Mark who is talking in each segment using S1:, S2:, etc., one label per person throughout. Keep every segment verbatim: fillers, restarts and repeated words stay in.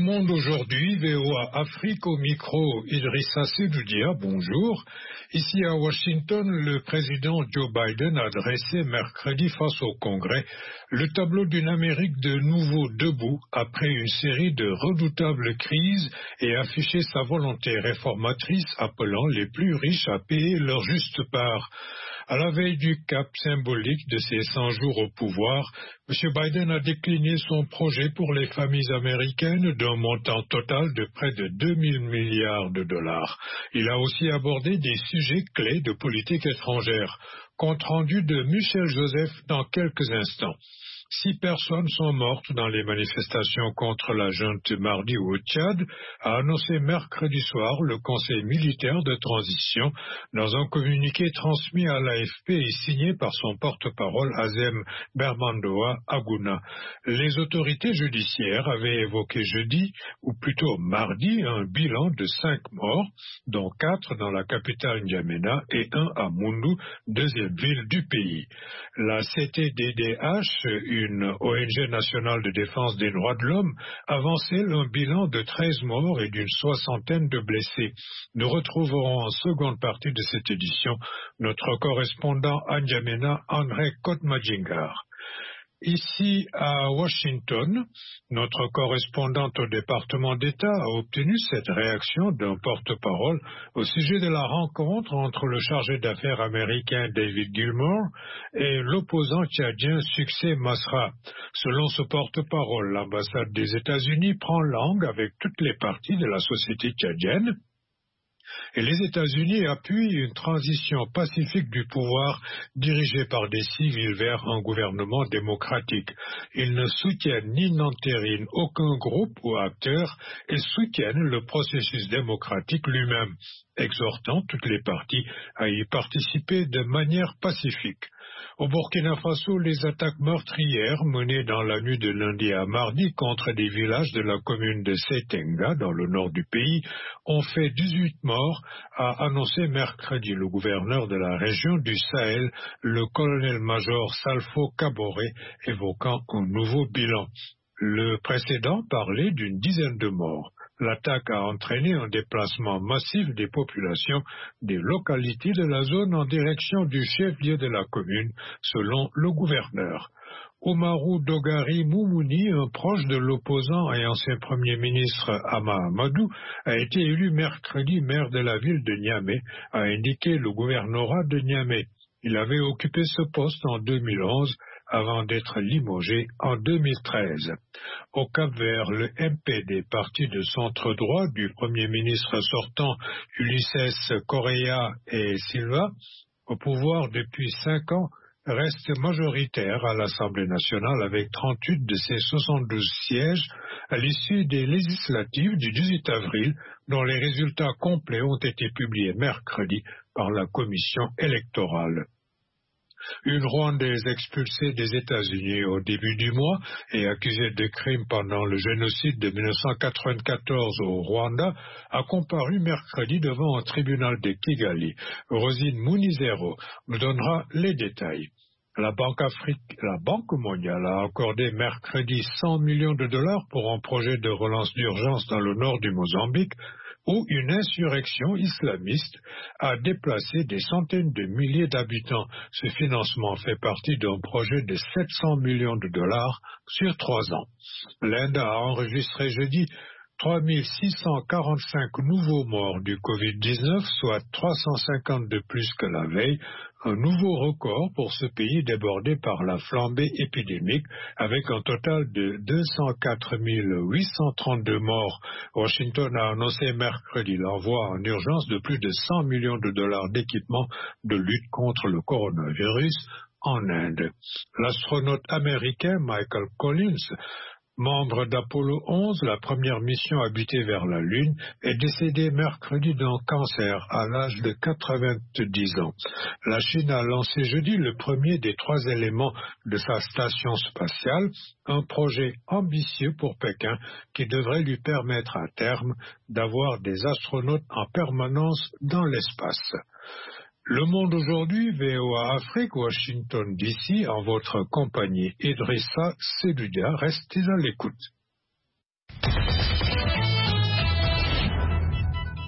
S1: Monde aujourd'hui, V O A Afrique au micro, Idrissa Sedoudia, bonjour. Ici à Washington, le président Joe Biden a dressé mercredi face au Congrès le tableau d'une Amérique de nouveau debout après une série de redoutables crises et affiché sa volonté réformatrice appelant les plus riches à payer leur juste part. À la veille du cap symbolique de ses cent jours au pouvoir, M. Biden a décliné son projet pour les familles américaines d'un montant total de près de deux mille milliards de dollars. Il a aussi abordé des sujets clés de politique étrangère. Compte rendu de Michel Joseph dans quelques instants. Six personnes sont mortes dans les manifestations contre la junte mardi au Tchad, a annoncé mercredi soir le Conseil militaire de transition dans un communiqué transmis à l'A F P et signé par son porte-parole Azem Bermandoa Aguna. Les autorités judiciaires avaient évoqué jeudi, ou plutôt mardi, un bilan de cinq morts, dont quatre dans la capitale N'Djamena et un à Moundou, deuxième ville du pays. La C T D D H, une O N G nationale de défense des droits de l'homme, avançait un bilan de treize morts et d'une soixantaine de blessés. Nous retrouverons en seconde partie de cette édition notre correspondant à N'Djamena, André Kotmadjingar. Ici à Washington, notre correspondante au département d'État a obtenu cette réaction d'un porte-parole au sujet de la rencontre entre le chargé d'affaires américain David Gilmour et l'opposant tchadien Succès Masra. Selon ce porte-parole, l'ambassade des États-Unis prend langue avec toutes les parties de la société tchadienne. Et les États-Unis appuient une transition pacifique du pouvoir dirigée par des civils vers un gouvernement démocratique. Ils ne soutiennent ni n'entérinent aucun groupe ou acteur et soutiennent le processus démocratique lui-même, exhortant toutes les parties à y participer de manière pacifique. Au Burkina Faso, les attaques meurtrières menées dans la nuit de lundi à mardi contre des villages de la commune de Seitenga, dans le nord du pays, ont fait dix-huit morts, a annoncé mercredi le gouverneur de la région du Sahel, le colonel-major Salfo Kaboré, évoquant un nouveau bilan. Le précédent parlait d'une dizaine de morts. L'attaque a entraîné un déplacement massif des populations des localités de la zone en direction du chef-lieu de la commune, selon le gouverneur. Oumarou Dogari Moumouni, un proche de l'opposant et ancien premier ministre Ama Amadou, a été élu mercredi maire de la ville de Niamey, a indiqué le gouvernorat de Niamey. Il avait occupé ce poste en deux mille onze, avant d'être limogé en deux mille treize. Au Cap-Vert, le M P D, parti de centre-droit du Premier ministre sortant Ulysses Correa et Silva, au pouvoir depuis cinq ans, reste majoritaire à l'Assemblée nationale avec trente-huit de ses soixante-douze sièges à l'issue des législatives du dix-huit avril, dont les résultats complets ont été publiés mercredi par la commission électorale. Une Rwandaise expulsée des États-Unis au début du mois et accusée de crimes pendant le génocide de mille neuf cent quatre-vingt-quatorze au Rwanda a comparu mercredi devant un tribunal de Kigali. Rosine Munizero nous donnera les détails. La Banque Afrique, la Banque mondiale a accordé mercredi cent millions de dollars pour un projet de relance d'urgence dans le nord du Mozambique, où une insurrection islamiste a déplacé des centaines de milliers d'habitants. Ce financement fait partie d'un projet de sept cents millions de dollars sur trois ans. L'Inde a enregistré jeudi trois mille six cent quarante-cinq nouveaux morts du covid dix-neuf, soit trois cent cinquante de plus que la veille, un nouveau record pour ce pays débordé par la flambée épidémique, avec un total de deux cent quatre mille huit cent trente-deux morts. Washington a annoncé mercredi l'envoi en urgence de plus de cent millions de dollars d'équipements de lutte contre le coronavirus en Inde. L'astronaute américain Michael Collins, membre d'Apollo onze, la première mission habitée vers la Lune, est décédé mercredi d'un cancer à l'âge de quatre-vingt-dix ans. La Chine a lancé jeudi le premier des trois éléments de sa station spatiale, un projet ambitieux pour Pékin qui devrait lui permettre à terme d'avoir des astronautes en permanence dans l'espace. Le Monde aujourd'hui, V O A Afrique, Washington D C, en votre compagnie. Idrissa Sedoudia, restez à l'écoute.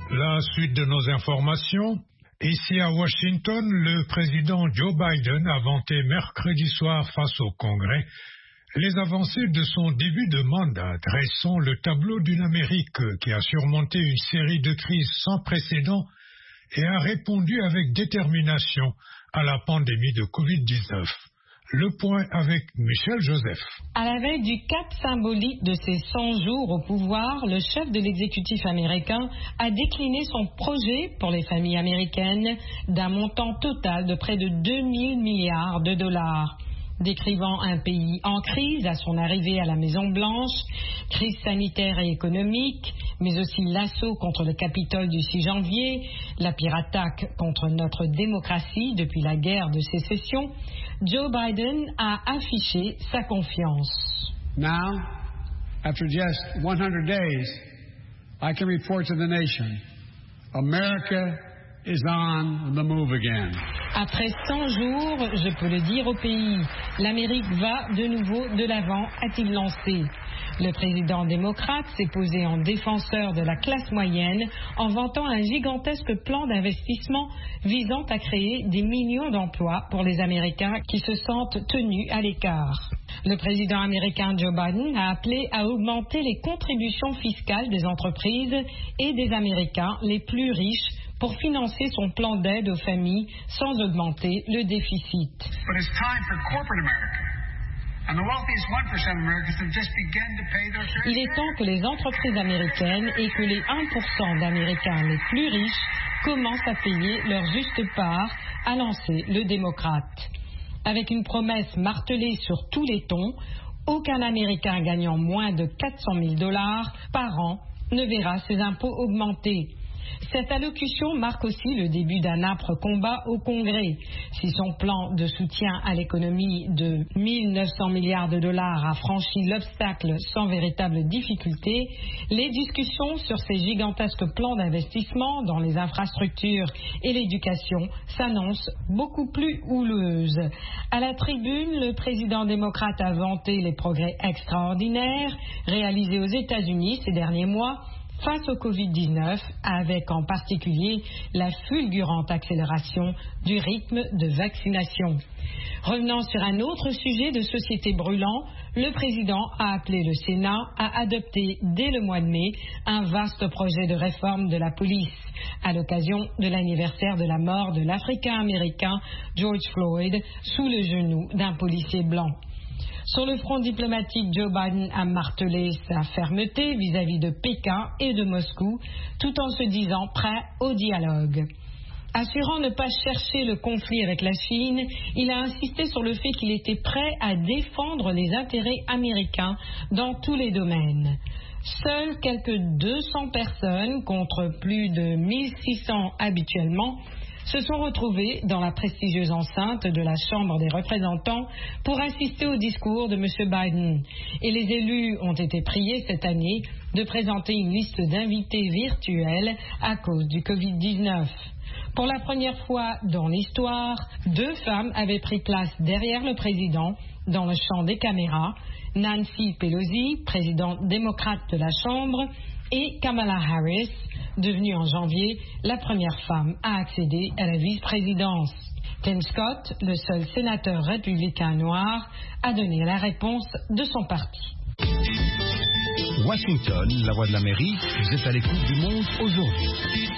S1: La suite de nos informations. Ici à Washington, le président Joe Biden a vanté mercredi soir face au Congrès les avancées de son début de mandat, dressant le tableau d'une Amérique qui a surmonté une série de crises sans précédent et a répondu avec détermination à la pandémie de covid dix-neuf. Le point avec Michel Joseph.
S2: À la veille du cap symbolique de ses cent jours au pouvoir, le chef de l'exécutif américain a décliné son projet pour les familles américaines d'un montant total de près de deux mille milliards de dollars. Décrivant un pays en crise à son arrivée à la Maison-Blanche, crise sanitaire et économique, mais aussi l'assaut contre le Capitole du six janvier, la pire attaque contre notre démocratie depuis la guerre de sécession, Joe Biden a affiché sa confiance.
S3: Now, after just one hundred days, I can report to the nation, America is on the move again.
S2: Après cent jours, je peux le dire au pays, l'Amérique va de nouveau de l'avant, a-t-il lancé. Le président démocrate s'est posé en défenseur de la classe moyenne en vantant un gigantesque plan d'investissement visant à créer des millions d'emplois pour les Américains qui se sentent tenus à l'écart. Le président américain Joe Biden a appelé à augmenter les contributions fiscales des entreprises et des Américains les plus riches pour financer son plan d'aide aux familles sans augmenter le déficit. Il est temps que les entreprises américaines et que les un pour cent d'Américains les plus riches commencent à payer leur juste part, a lancé le démocrate. Avec une promesse martelée sur tous les tons, aucun Américain gagnant moins de quatre cent mille dollars par an ne verra ses impôts augmenter. Cette allocution marque aussi le début d'un âpre combat au Congrès. Si son plan de soutien à l'économie de mille neuf cents milliards de dollars a franchi l'obstacle sans véritable difficulté, les discussions sur ces gigantesques plans d'investissement dans les infrastructures et l'éducation s'annoncent beaucoup plus houleuses. À la tribune, le président démocrate a vanté les progrès extraordinaires réalisés aux États-Unis ces derniers mois face au covid dix-neuf, avec en particulier la fulgurante accélération du rythme de vaccination. Revenant sur un autre sujet de société brûlant, le président a appelé le Sénat à adopter dès le mois de mai un vaste projet de réforme de la police, à l'occasion de l'anniversaire de la mort de l'Africain-Américain George Floyd sous le genou d'un policier blanc. Sur le front diplomatique, Joe Biden a martelé sa fermeté vis-à-vis de Pékin et de Moscou, tout en se disant prêt au dialogue. Assurant ne pas chercher le conflit avec la Chine, il a insisté sur le fait qu'il était prêt à défendre les intérêts américains dans tous les domaines. Seules quelques deux cents personnes, contre plus de mille six cents habituellement, se sont retrouvés dans la prestigieuse enceinte de la Chambre des représentants pour assister au discours de M. Biden. Et les élus ont été priés cette année de présenter une liste d'invités virtuels à cause du covid dix-neuf. Pour la première fois dans l'histoire, deux femmes avaient pris place derrière le président dans le champ des caméras, Nancy Pelosi, présidente démocrate de la Chambre, et Kamala Harris, devenue en janvier la première femme à accéder à la vice-présidence. Tim Scott, le seul sénateur républicain noir, a donné la réponse de son parti.
S4: Washington, la voix de l'Amérique, vous êtes à l'écoute du monde aujourd'hui.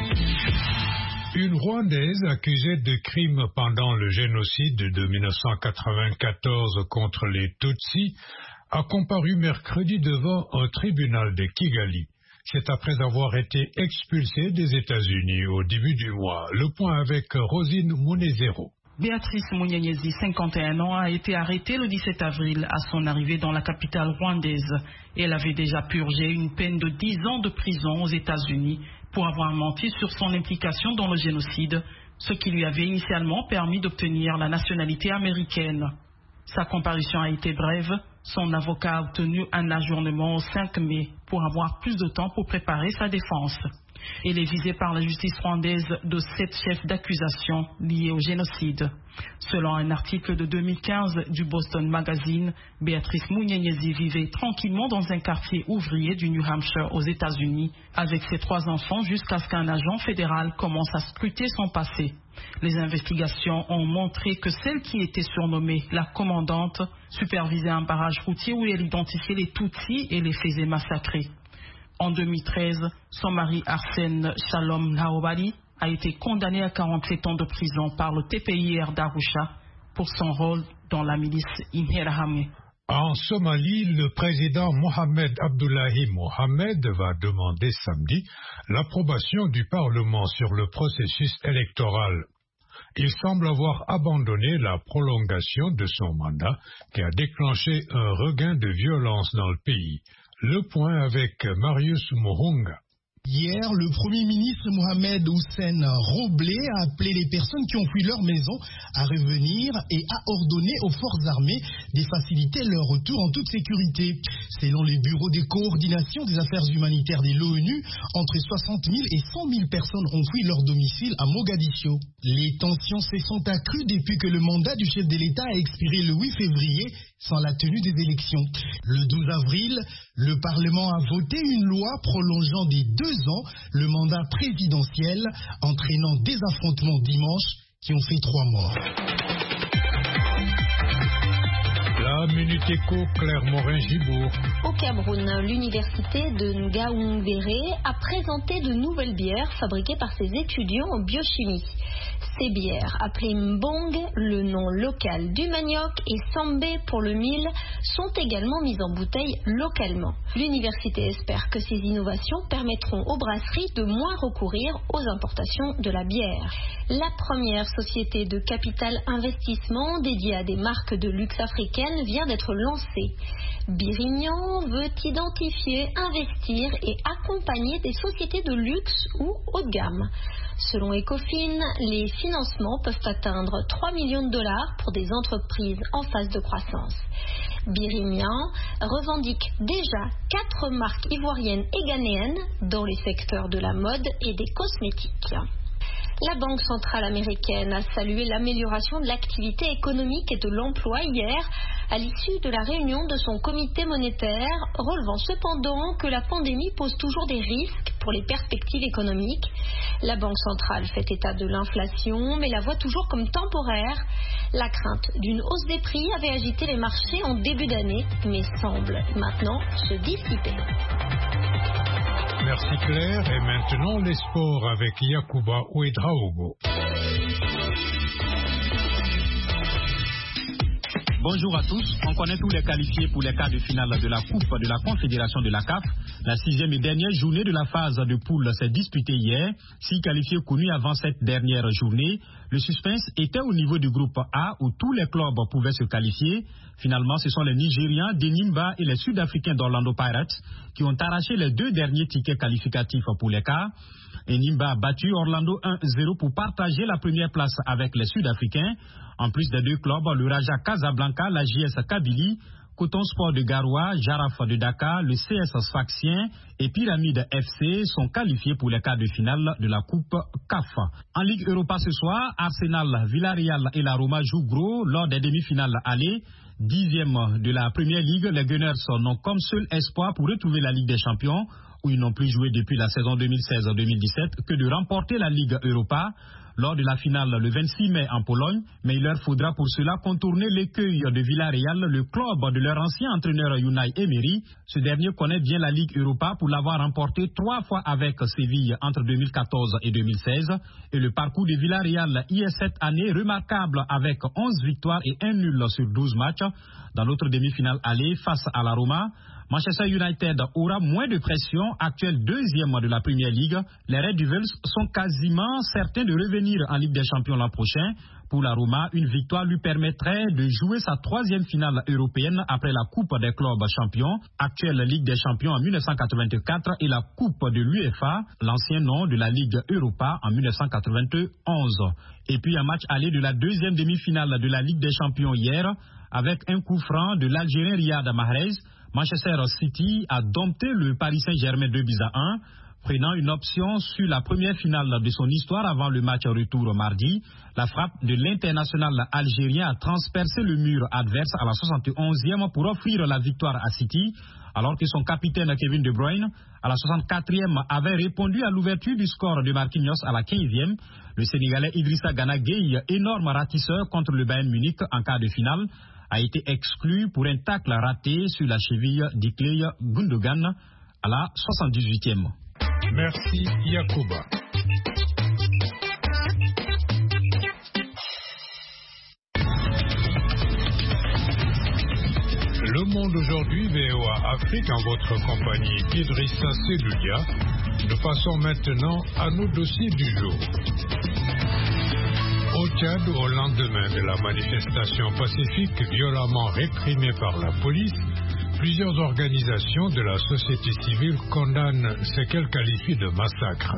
S1: Une Rwandaise accusée de crimes pendant le génocide de mille neuf cent quatre-vingt-quatorze contre les Tutsis a comparu mercredi devant un tribunal de Kigali. C'est après avoir été expulsée des États-Unis au début du mois. Le point avec Rosine Munezero.
S5: Béatrice Munyenyezi, cinquante et un ans, a été arrêtée le dix-sept avril à son arrivée dans la capitale rwandaise. Elle avait déjà purgé une peine de dix ans de prison aux États-Unis pour avoir menti sur son implication dans le génocide, ce qui lui avait initialement permis d'obtenir la nationalité américaine. Sa comparution a été brève. Son avocat a obtenu un ajournement au cinq mai pour avoir plus de temps pour préparer sa défense. Elle est visée par la justice rwandaise de sept chefs d'accusation liés au génocide. Selon un article de deux mille quinze du Boston Magazine, Béatrice Munyenyezi vivait tranquillement dans un quartier ouvrier du New Hampshire aux États-Unis avec ses trois enfants jusqu'à ce qu'un agent fédéral commence à scruter son passé. Les investigations ont montré que celle qui était surnommée la commandante supervisait un barrage routier où elle identifiait les Tutsis et les faisait massacrer. En deux mille treize, son mari Arsène Shalom Laobali a été condamné à quarante-sept ans de prison par le T P I R d'Arusha pour son rôle dans la milice Imherahamwe.
S1: En Somalie, le président Mohamed Abdullahi Mohamed va demander samedi l'approbation du Parlement sur le processus électoral. Il semble avoir abandonné la prolongation de son mandat qui a déclenché un regain de violence dans le pays. Le point avec Marius Mohunga.
S6: Hier, le Premier ministre Mohamed Hussein Roblé a appelé les personnes qui ont fui leur maison à revenir et a ordonné aux forces armées de faciliter leur retour en toute sécurité. Selon les bureaux de coordination des affaires humanitaires de l'ONU, entre soixante mille et cent mille personnes ont fui leur domicile à Mogadiscio. Les tensions se sont accrues depuis que le mandat du chef de l'État a expiré le huit février sans la tenue des élections. Le douze avril, le Parlement a voté une loi prolongeant des deux ans le mandat présidentiel, entraînant des affrontements dimanche qui ont fait trois morts.
S1: La Minute Éco, Claire Morin-Gibourg.
S7: Au Cameroun, l'université de Ngaoundéré a présenté de nouvelles bières fabriquées par ses étudiants en biochimie. Ces bières, appelées Mbong, le nom local du manioc, et Sambé pour le mil, sont également mises en bouteille localement. L'université espère que ces innovations permettront aux brasseries de moins recourir aux importations de la bière. La première société de capital investissement dédiée à des marques de luxe africaines vient d'être lancée. Birignan veut identifier, investir et accompagner des sociétés de luxe ou haut de gamme. Selon Ecofin, les financements peuvent atteindre trois millions de dollars pour des entreprises en phase de croissance. Birignan revendique déjà quatre marques ivoiriennes et ghanéennes dans les secteurs de la mode et des cosmétiques. La Banque centrale américaine a salué l'amélioration de l'activité économique et de l'emploi hier à l'issue de la réunion de son comité monétaire, relevant cependant que la pandémie pose toujours des risques pour les perspectives économiques. La Banque centrale fait état de l'inflation, mais la voit toujours comme temporaire. La crainte d'une hausse des prix avait agité les marchés en début d'année, mais semble maintenant se dissiper.
S1: Merci Claire. Et maintenant les sports avec Yacouba Ouedraogo.
S8: Bonjour à tous. On connaît tous les qualifiés pour les quarts de finale de la Coupe de la Confédération de la C A F. La sixième et dernière journée de la phase de poule s'est disputée hier. Six qualifiés connus avant cette dernière journée. Le suspense était au niveau du groupe A où tous les clubs pouvaient se qualifier. Finalement, ce sont les Nigérians d'Enimba et les Sud-Africains d'Orlando Pirates qui ont arraché les deux derniers tickets qualificatifs pour les quarts. Enimba a battu Orlando un zéro pour partager la première place avec les Sud-Africains. En plus des deux clubs, le Raja Casablanca, la J S Kabylie, Coton Sport de Garoua, Jaraf de Dakar, le C S Sfaxien et Pyramide F C sont qualifiés pour les quarts de finale de la Coupe C A F. En Ligue Europa ce soir, Arsenal, Villarreal et la Roma jouent gros lors des demi-finales aller. Dixième de la Première Ligue, les Gunners n'ont comme seul espoir pour retrouver la Ligue des Champions, où ils n'ont plus joué depuis la saison deux mille seize deux mille dix-sept, que de remporter la Ligue Europa lors de la finale le vingt-six mai en Pologne. Mais il leur faudra pour cela contourner l'écueil de Villarreal, le club de leur ancien entraîneur Unai Emery. Ce dernier connaît bien la Ligue Europa pour l'avoir remporté trois fois avec Séville entre deux mille quatorze et deux mille seize. Et le parcours de Villarreal y est cette année remarquable avec onze victoires et un nul sur douze matchs. Dans l'autre demi-finale aller face à la Roma, Manchester United aura moins de pression, actuel deuxième de la Premier League. Les Red Devils sont quasiment certains de revenir en Ligue des Champions l'an prochain. Pour la Roma, une victoire lui permettrait de jouer sa troisième finale européenne après la Coupe des clubs champions, actuelle Ligue des Champions en mille neuf cent quatre-vingt-quatre et la Coupe de l'UEFA, l'ancien nom de la Ligue Europa en mille neuf cent quatre-vingt-onze. Et puis un match aller de la deuxième demi-finale de la Ligue des Champions hier, avec un coup franc de l'Algérien Riyad Mahrez. Manchester City a dompté le Paris Saint-Germain deux buts à un. Prenant une option sur la première finale de son histoire avant le match retour mardi, la frappe de l'international algérien a transpercé le mur adverse à la soixante et onzième pour offrir la victoire à City, alors que son capitaine Kevin De Bruyne, à la soixante-quatrième, avait répondu à l'ouverture du score de Marquinhos à la quinzième. Le Sénégalais Idrissa Gana Gueye, énorme ratisseur contre le Bayern Munich en quart de finale, a été exclu pour un tacle raté sur la cheville d'Ilkay Gundogan à la soixante-dix-huitième.
S1: Merci Yacouba. Le Monde aujourd'hui, V O A Afrique, en votre compagnie Idrissa Sedoudia. Nous passons maintenant à nos dossiers du jour. Au Tchad, au lendemain de la manifestation pacifique violemment réprimée par la police, plusieurs organisations de la société civile condamnent ce qu'elles qualifient de massacre.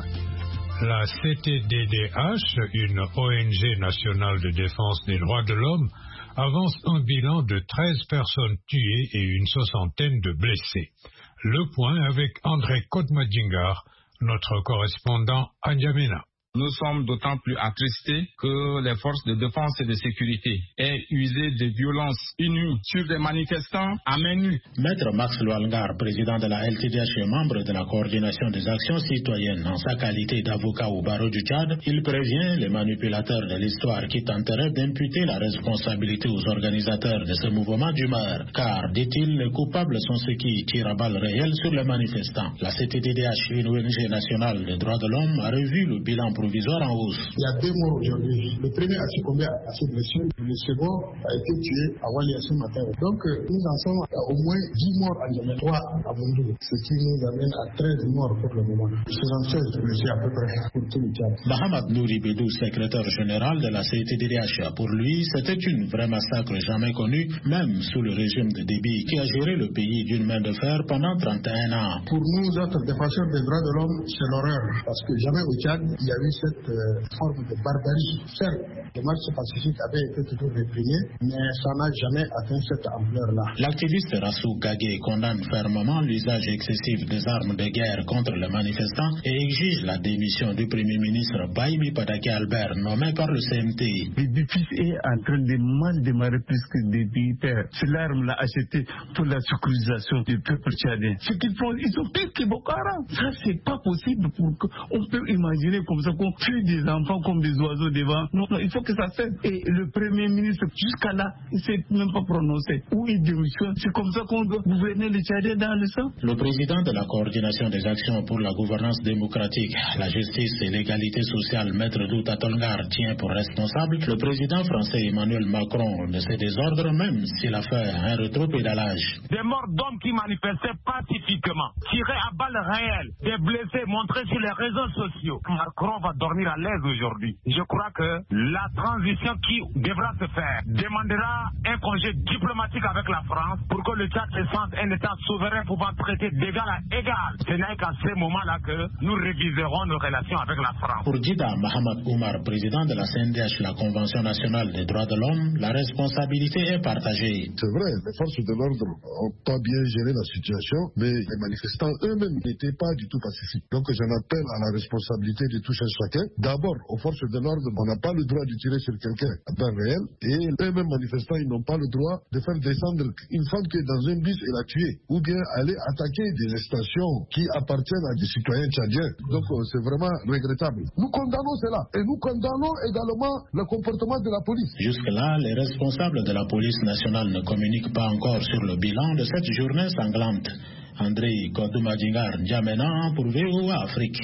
S1: La C T D D H, une O N G nationale de défense des droits de l'homme, avance un bilan de treize personnes tuées et une soixantaine de blessés. Le point avec André Kodmadjingar, notre correspondant à N'Djamena.
S9: Nous sommes d'autant plus attristés que les forces de défense et de sécurité aient usé de violences inouïes sur des manifestants à main nue.
S10: Maître Max Lualgar, président de la L T D H et membre de la coordination des actions citoyennes en sa qualité d'avocat au barreau du Tchad, il prévient les manipulateurs de l'histoire qui tenteraient d'imputer la responsabilité aux organisateurs de ce mouvement d'humeur. Car, dit-il, les coupables sont ceux qui tirent à balles réelles sur les manifestants. La C T D D H, une O N G nationale des droits de l'homme, a revu le bilan provisoire en hausse.
S11: Il y a deux morts aujourd'hui. Le premier a succombé à ses blessures. Le second a été tué à Walia ce matin. Donc nous en sommes à au moins dix morts à N'Djamena, trois à Bondou, ce qui nous amène à treize morts pour le moment. soixante-seize blessés à peu près pour tout le Tchad.
S10: Mohamed Nouri Bédou, secrétaire général de la C T D D H, pour lui, c'était une vraie massacre jamais connue, même sous le régime de Déby, qui a géré le pays d'une main de fer pendant trente et un ans.
S11: Pour nous autres défenseurs des droits de l'homme, c'est l'horreur, parce que jamais au Tchad, il y a eu cette euh, forme de barbarie. Certes, les marches pacifiques avaient été toujours réprimées, mais ça n'a jamais atteint cette ampleur-là.
S10: L'activiste Rassou Gagé condamne fermement l'usage excessif des armes de guerre contre les manifestants et exige la démission du Premier ministre Baïmi Padake Albert, nommé par le C M T.
S12: L'édifice est en train de mal démarrer puisque depuis père, c'est l'arme l'a acheté pour la sécurisation du peuple tchadien. Ce qu'ils font, ils sont pires que Boko Haram. Ça, c'est pas possible pour qu'on peut imaginer comme ça qu'on tue des enfants comme des oiseaux devant. Non, non, il faut que ça cesse. Et le Premier ministre, jusqu'à là, il ne s'est même pas prononcé. Où il démissionne. C'est comme ça qu'on doit gouverner les Tchadiens dans le sang.
S10: Le président de la coordination des actions pour la gouvernance démocratique, la justice et l'égalité sociale, Maître Douta Tolngar, tient pour responsable le président français Emmanuel Macron de ces désordres, même s'il a fait un rétropédalage.
S13: Des morts d'hommes qui manifestaient pacifiquement, tirés à balles réelles, des blessés montrés sur les réseaux sociaux. Macron va dormir à l'aise aujourd'hui. Je crois que la transition qui devra se faire demandera un congé diplomatique avec la France pour que le Tchad se sente un État souverain pouvant traiter d'égal à égal. Ce n'est qu'à ce moment-là que nous réviserons nos relations avec la France.
S10: Pour Djida Mohamed Oumar, président de la C N D H, la Convention nationale des droits de l'homme, la responsabilité est partagée.
S14: C'est vrai, les forces de l'ordre n'ont pas bien géré la situation, mais les manifestants eux-mêmes n'étaient pas du tout pacifiques. Donc j'en appelle à la responsabilité de tout un chacun. D'abord, aux forces de l'ordre, on n'a pas le droit de tirer sur quelqu'un à balles réelles, et eux-mêmes manifestants, ils n'ont pas le droit de faire descendre une femme qui est dans un bus et la tuer, ou bien aller attaquer des stations qui appartiennent à des citoyens tchadiens. Donc c'est vraiment regrettable. Nous condamnons cela, et nous condamnons également le comportement de la police.
S10: Jusque-là, les responsables de la police nationale ne communiquent pas encore sur le bilan de cette journée sanglante. André Kodoumadjingar, N'Djamena pour V O A Afrique.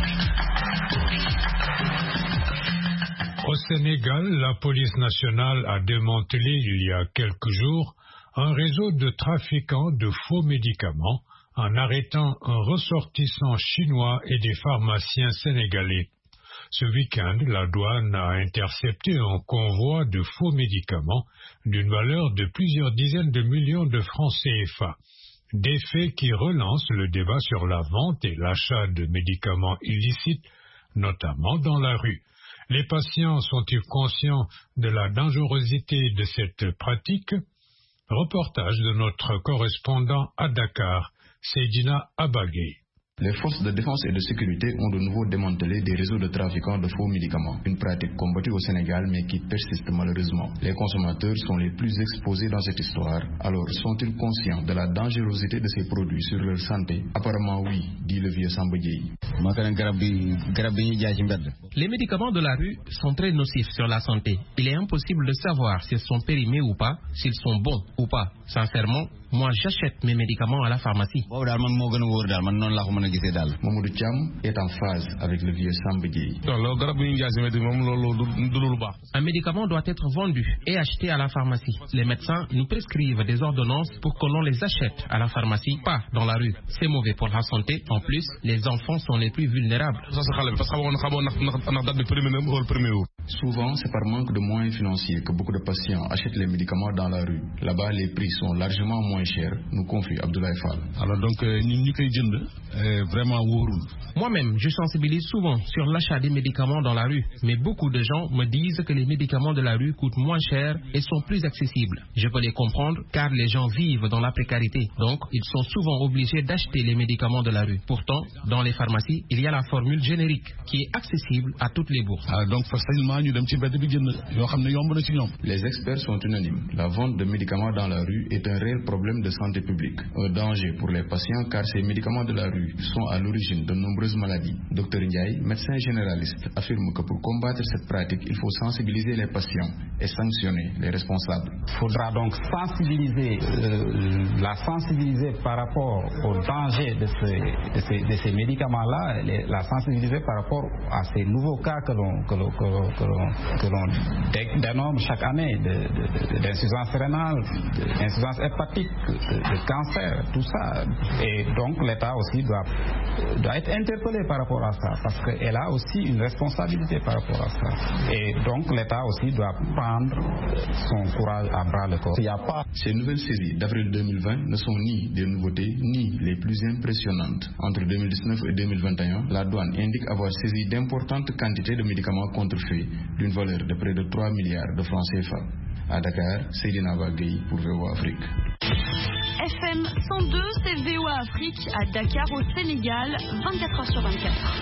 S1: Au Sénégal, la police nationale a démantelé il y a quelques jours un réseau de trafiquants de faux médicaments en arrêtant un ressortissant chinois et des pharmaciens sénégalais. Ce week-end, la douane a intercepté un convoi de faux médicaments d'une valeur de plusieurs dizaines de millions de francs C F A. Des faits qui relancent le débat sur la vente et l'achat de médicaments illicites, notamment dans la rue. Les patients sont-ils conscients de la dangerosité de cette pratique? Reportage de notre correspondant à Dakar, Seydina Abagé.
S15: Les forces de défense et de sécurité ont de nouveau démantelé des réseaux de trafiquants de faux médicaments, une pratique combattue au Sénégal mais qui persiste malheureusement. Les consommateurs sont les plus exposés dans cette histoire, alors sont-ils conscients de la dangerosité de ces produits sur leur santé? Apparemment oui, dit le vieux Samba Dieye.
S16: Les médicaments de la rue sont très nocifs sur la santé. Il est impossible de savoir s'ils sont périmés ou pas, s'ils sont bons ou pas. Sincèrement, moi j'achète mes médicaments à la pharmacie.
S15: Mamoudou Thiam est en phase avec le vieux Samba Dieye.
S16: Un médicament doit être vendu et acheté à la pharmacie. Les médecins nous prescrivent des ordonnances pour que l'on les achète à la pharmacie, pas dans la rue. C'est mauvais pour la santé. En plus, les enfants sont les plus vulnérables.
S15: Souvent, c'est par manque de moyens financiers que beaucoup de patients achètent les médicaments dans la rue. Là-bas, les prix sont largement moins chers, nous confie Abdoulaye Fall.
S17: Alors donc, vraiment
S16: moi-même, je sensibilise souvent sur l'achat des médicaments dans la rue, mais beaucoup de gens me disent que les médicaments de la rue coûtent moins cher et sont plus accessibles. Je peux les comprendre car les gens vivent dans la précarité, donc ils sont souvent obligés d'acheter les médicaments de la rue. Pourtant, dans les pharmacies, il y a la formule générique qui est accessible à toutes les bourses.
S17: Ah, donc facilement,
S15: les experts sont unanimes. La vente de médicaments dans la rue est un réel problème de santé publique, un danger pour les patients car ces médicaments de la rue sont à l'origine de nombreuses maladies. Docteur Ndiaye, médecin généraliste, affirme que pour combattre cette pratique, il faut sensibiliser les patients et sanctionner les responsables.
S18: Il faudra donc sensibiliser, euh, la sensibiliser par rapport au danger de, ce, de, ces, de ces médicaments-là, les, la sensibiliser par rapport à ces nouveaux cas que l'on, que l'on, que l'on, que l'on, que l'on dénomme chaque année de, de, d'insuffisance rénale, d'insuffisance hépatique, de, de cancer, tout ça. Et donc l'État aussi doit, doit être interpellé par rapport à ça, parce qu'elle a aussi une responsabilité par rapport à ça. Et donc l'État aussi doit prendre son courage à bras le corps. Il y a pas...
S15: Ces nouvelles saisies d'avril deux mille vingt ne sont ni des nouveautés, ni les plus impressionnantes. Entre deux mille dix-neuf et deux mille vingt et un, la douane indique avoir saisi d'importantes quantités de médicaments contrefaits d'une valeur de près de trois milliards de francs C F A. À Dakar, Seydina Bagay pour V O A Afrique.
S19: F M cent deux, c'est V O A Afrique à Dakar au Sénégal, vingt-quatre heures sur vingt-quatre.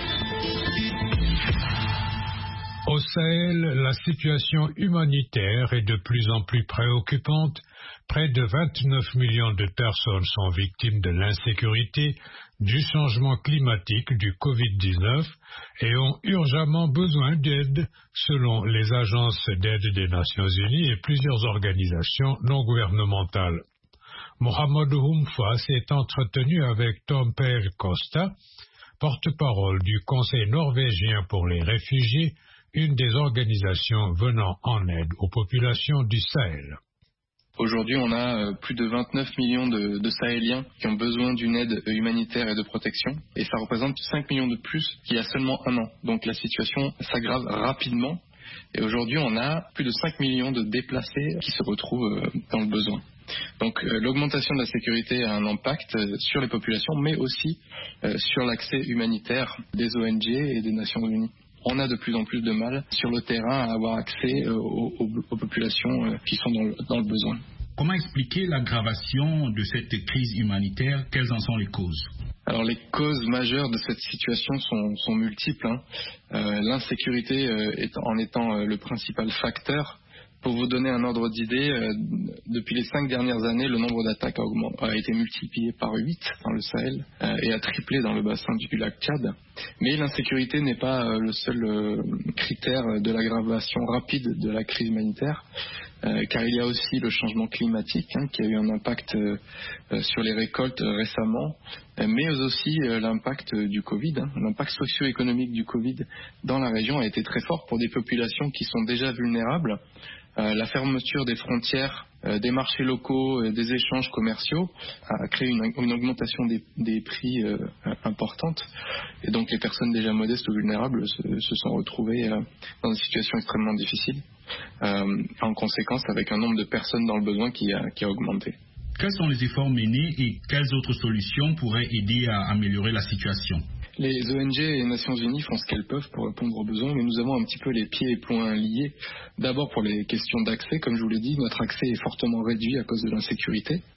S1: Au Sahel, la situation humanitaire est de plus en plus préoccupante. Près de vingt-neuf millions de personnes sont victimes de l'insécurité, du changement climatique, du covid dix-neuf et ont urgemment besoin d'aide, selon les agences d'aide des Nations Unies et plusieurs organisations non gouvernementales. Mohamedou Houmfa s'est entretenu avec Tom Pell Costa, porte-parole du Conseil norvégien pour les réfugiés, une des organisations venant en aide aux populations du Sahel.
S20: Aujourd'hui, on a plus de vingt-neuf millions de, de Sahéliens qui ont besoin d'une aide humanitaire et de protection. Et ça représente cinq millions de plus qu'il y a seulement un an. Donc la situation s'aggrave rapidement. Et aujourd'hui, on a plus de cinq millions de déplacés qui se retrouvent dans le besoin. Donc euh, l'augmentation de la sécurité a un impact euh, sur les populations, mais aussi euh, sur l'accès humanitaire des O N G et des Nations Unies. On a de plus en plus de mal sur le terrain à avoir accès euh, aux, aux, aux populations euh, qui sont dans le, dans le besoin.
S8: Comment expliquer l'aggravation de cette crise humanitaire? Quelles en sont les causes?
S20: Alors les causes majeures de cette situation sont, sont multiples. Hein. Euh, l'insécurité euh, est, en étant euh, le principal facteur. Pour vous donner un ordre d'idée, euh, depuis les cinq dernières années, le nombre d'attaques a, augmenté, a été multiplié par huit dans le Sahel euh, et a triplé dans le bassin du lac Tchad. Mais l'insécurité n'est pas euh, le seul euh, critère de l'aggravation rapide de la crise humanitaire, euh, car il y a aussi le changement climatique hein, qui a eu un impact euh, sur les récoltes euh, récemment, euh, mais aussi euh, l'impact du Covid. Hein. L'impact socio-économique du Covid dans la région a été très fort pour des populations qui sont déjà vulnérables. Euh, la fermeture des frontières, euh, des marchés locaux, euh, des échanges commerciaux a créé une, une augmentation des, des prix euh, importante. Et donc les personnes déjà modestes ou vulnérables se, se sont retrouvées euh, dans une situation extrêmement difficile, euh, en conséquence avec un nombre de personnes dans le besoin qui a, qui a augmenté.
S8: Quels sont les efforts menés et quelles autres solutions pourraient aider à améliorer la situation?
S20: Les O N G et les Nations Unies font ce qu'elles peuvent pour répondre aux besoins, mais nous avons un petit peu les pieds et poings liés. D'abord pour les questions d'accès, comme je vous l'ai dit, notre accès est fortement réduit à cause de l'insécurité.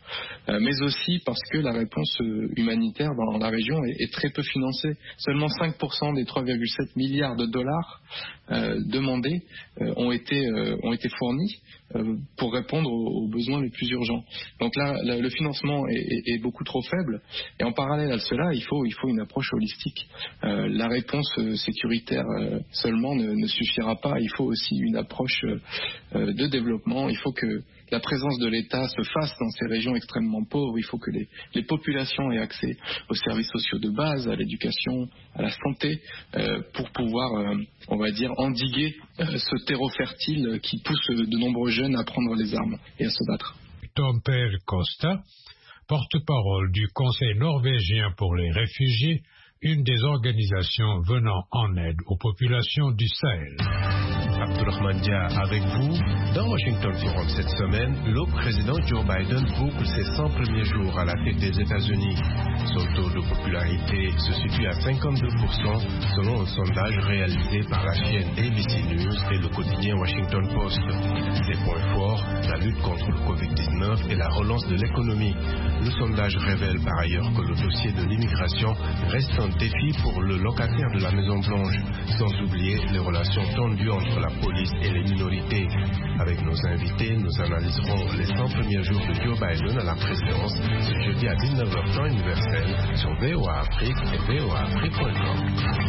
S20: euh, mais aussi parce que la réponse humanitaire dans la région est, est très peu financée. Seulement cinq pour cent des trois virgule sept milliards de dollars euh, demandés euh, ont été euh, ont été fournis euh, pour répondre aux, aux besoins les plus urgents. Donc là, là le financement est, est, est beaucoup trop faible. Et en parallèle à cela, il faut il faut une approche holistique. Euh, la réponse sécuritaire euh, seulement ne, ne suffira pas. Il faut aussi une approche euh, de développement. Il faut que la présence de l'État se fasse dans ces régions extrêmement pauvres. Il faut que les, les populations aient accès aux services sociaux de base, à l'éducation, à la santé, euh, pour pouvoir, euh, on va dire, endiguer euh, ce terreau fertile qui pousse de nombreux jeunes à prendre les armes et à se battre.
S1: Tomper Costa, porte-parole du Conseil norvégien pour les réfugiés, une des organisations venant en aide aux populations du Sahel.
S21: Abdourahmane Dia avec vous. Dans Washington Forum cette semaine, le président Joe Biden boucle ses cent premiers jours à la tête des États-Unis. Son taux de popularité se situe à cinquante-deux pour cent selon un sondage réalisé par la chaîne A B C News et le quotidien Washington Post. Ses points forts, la lutte contre le covid dix-neuf et la relance de l'économie. Le sondage révèle par ailleurs que le dossier de l'immigration reste un défi pour le locataire de la Maison-Blanche, sans oublier les relations tendues entre la police et les minorités. Avec nos invités, nous analyserons les cent premiers jours de Joe Biden à la présidence ce jeudi à dix-neuf heures temps universel sur V O A Afrique et V O A Afrique point com.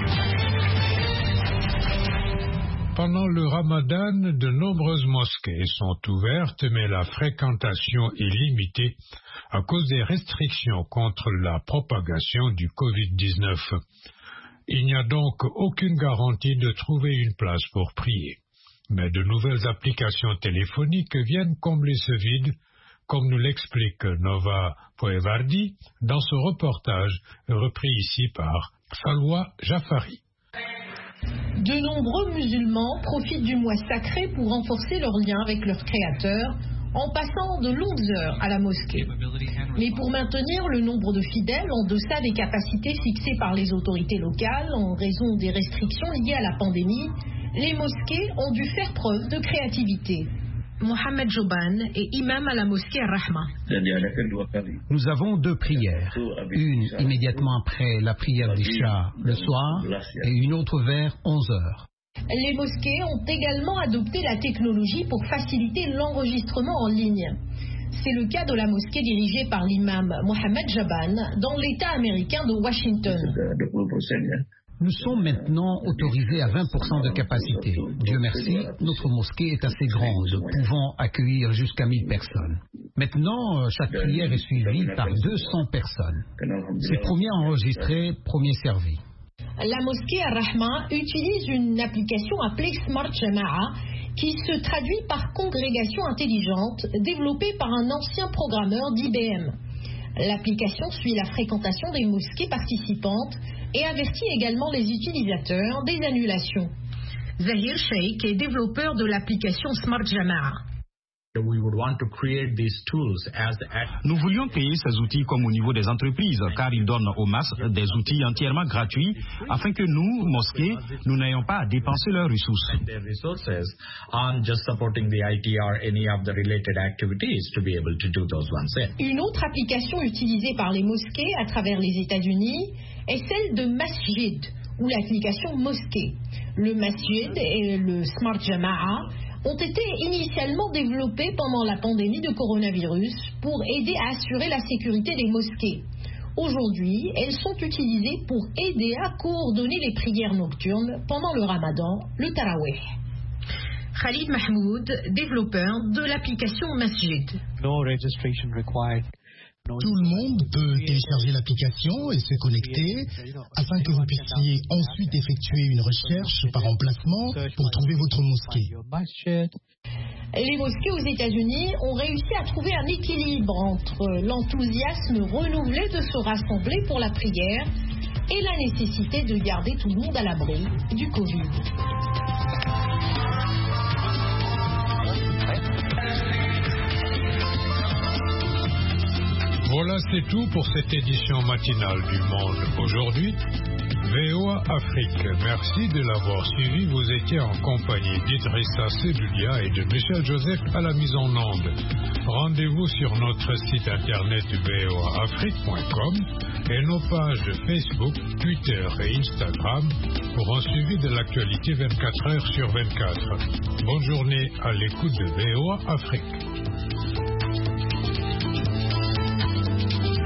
S1: Pendant le Ramadan, de nombreuses mosquées sont ouvertes, mais la fréquentation est limitée à cause des restrictions contre la propagation du covid dix-neuf. Il n'y a donc aucune garantie de trouver une place pour prier. Mais de nouvelles applications téléphoniques viennent combler ce vide, comme nous l'explique Nova Poevardi dans ce reportage repris ici par Salwa Jafari.
S22: De nombreux musulmans profitent du mois sacré pour renforcer leur lien avec leur Créateur en passant de longues heures à la mosquée. Mais pour maintenir le nombre de fidèles en deçà des capacités fixées par les autorités locales en raison des restrictions liées à la pandémie, les mosquées ont dû faire preuve de créativité. Mohamed Joban est imam à la mosquée Ar-Rahma.
S23: Nous avons deux prières, une immédiatement après la prière d'Isha le soir et une autre vers onze heures.
S22: Les mosquées ont également adopté la technologie pour faciliter l'enregistrement en ligne. C'est le cas de la mosquée dirigée par l'imam Mohamed Joban dans l'État américain de Washington.
S23: Nous sommes maintenant autorisés à vingt pour cent de capacité. Dieu merci, notre mosquée est assez grande, pouvant accueillir jusqu'à mille personnes. Maintenant, chaque prière est suivie par deux cents personnes. C'est premier enregistré, premier servi.
S22: La mosquée Ar-Rahma utilise une application appelée Smart Jama'a qui se traduit par congrégation intelligente développée par un ancien programmeur d'I B M. L'application suit la fréquentation des mosquées participantes et avertit également les utilisateurs des annulations. Zahir Sheikh est développeur de l'application Smart Jama'a.
S8: Nous voulions créer ces outils comme au niveau des entreprises, car ils donnent aux masses des outils entièrement gratuits, afin que nous, mosquées, nous n'ayons pas à dépenser leurs ressources.
S22: Une autre application utilisée par les mosquées à travers les États-Unis est celle de Masjid, ou l'application Mosquée. Le Masjid et le Smart Jama'a ont été initialement développés pendant la pandémie de coronavirus pour aider à assurer la sécurité des mosquées. Aujourd'hui, elles sont utilisées pour aider à coordonner les prières nocturnes pendant le Ramadan, le Tarawih. Khalid Mahmoud, développeur de l'application Masjid.
S24: No registration required.
S6: Tout le monde peut télécharger l'application et se connecter afin que vous puissiez ensuite effectuer une recherche par emplacement pour trouver votre mosquée.
S22: Les mosquées aux États-Unis ont réussi à trouver un équilibre entre l'enthousiasme renouvelé de se rassembler pour la prière et la nécessité de garder tout le monde à l'abri du Covid.
S1: Voilà, c'est tout pour cette édition matinale du Monde aujourd'hui. V O A Afrique, merci de l'avoir suivi. Vous étiez en compagnie d'Idrissa Sedoudia et de Michel Joseph à la mise en onde. Rendez-vous sur notre site internet v o a afrique point com et nos pages Facebook, Twitter et Instagram pour un suivi de l'actualité vingt-quatre heures sur vingt-quatre. Bonne journée à l'écoute de V O A Afrique.